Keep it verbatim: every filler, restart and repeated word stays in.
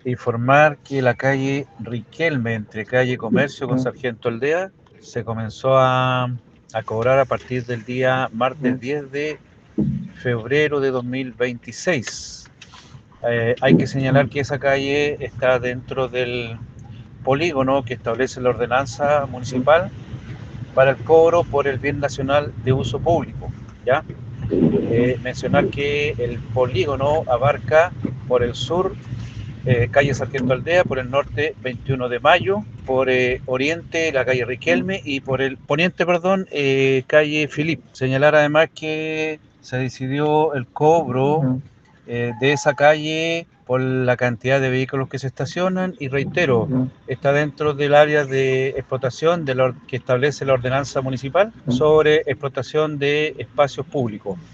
informar que la calle Riquelme, entre calle Comercio con Sargento Aldea, se comenzó a, a cobrar a partir del día martes diez de febrero de dos mil veintiséis. Eh, hay que señalar que esa calle está dentro del polígono que establece la ordenanza municipal para el cobro por el bien nacional de uso público, ¿ya? Eh, mencionar que el polígono abarca por el sur eh, calle Sargento Aldea, por el norte veintiuno de mayo, por eh, oriente la calle Riquelme y por el poniente, perdón, eh, calle Filip. Señalar además que se decidió el cobro eh, de esa calle por la cantidad de vehículos que se estacionan y reitero, está dentro del área de explotación de la, que establece la ordenanza municipal sobre explotación de espacios públicos.